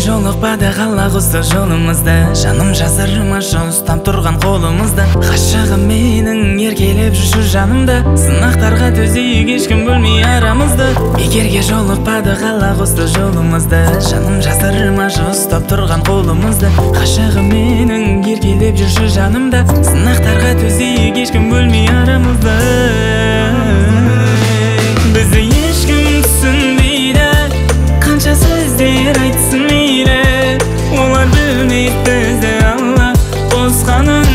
жолықпады қалла құсты жолымызды, жаным жасырма ұстап тұрған қолымызды. Ғашығым менің еркелеп жүрші жанымды, сынақтарға төзейік ешкім бөлмей арамызды. Егерге жолықпады қалла құсты жолымызды, жаным жасырма ұстап тұрған қолымызды. Ғашығым менің еркелеп жүрші жанымды, сынақтарға төзейік ешкім бөлмей арамызды. Бізді ешкім түсінбейді, қанша сөздер айтсын мейлі, олар білмейді бізді Алла қосқанын.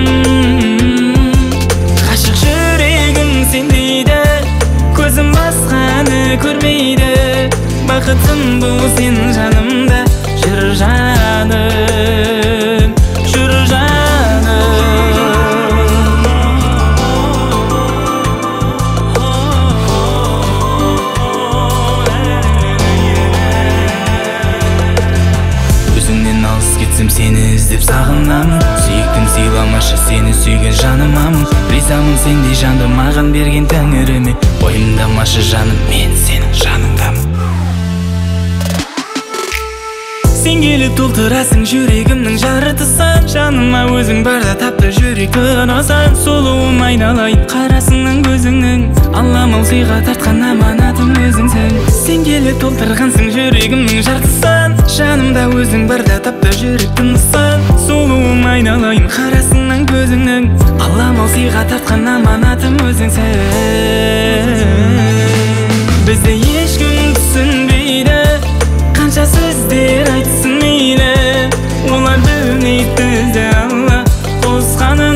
Ғашық жүрегім сен дейді, көзім басқаны көрмейді. Бақытым бұл сен жанымда, жүр жаным, жүр жаным. Өзіңнен алыс кетсем сені іздеп сағынам, сүйіктім сыйламашы сені сүйген жанымам. Ризамын сендей жанды маған берген тәңіріме, ойымдамашы жаным мен сенің жаныңдамын. Сен келіп толтырасың жүрегімнің жартысын, жаныма өзің барда тапты жүректің асан. Сұлуым айналайын қарасыңнан көзіңнің, Алламын сыйға тартқан аманатым өзіңсің. Сен келіп толтырғансың жүрегімнің жартысын, жанымда өзің барда тапты жүректің асан. Сұлуым айналайын қарасыңнан көзіңнің, Алламын сыйға тартқан аманатым өзіңсің. Бізді ешкім түсінбейді, қанша сөздер айтсын мейлі, олар білмейді бізді Алла қосқанын.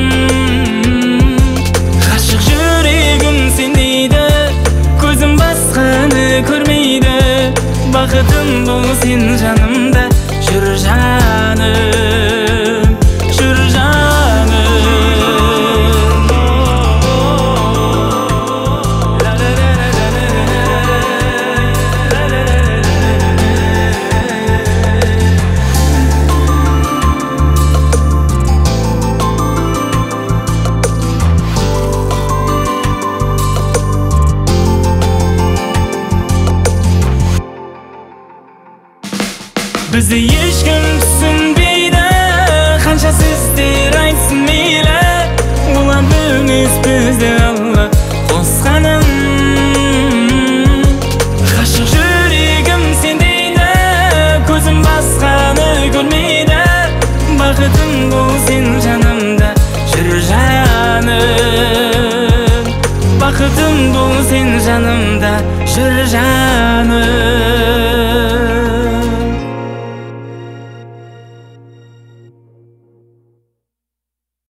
Ғашық жүрегім сен дейді, көзім басқаны көрмейді. Бақытым бұл сен жанымда, жүр жаным, жүр жаным. Бізді ешкім түсінбейді,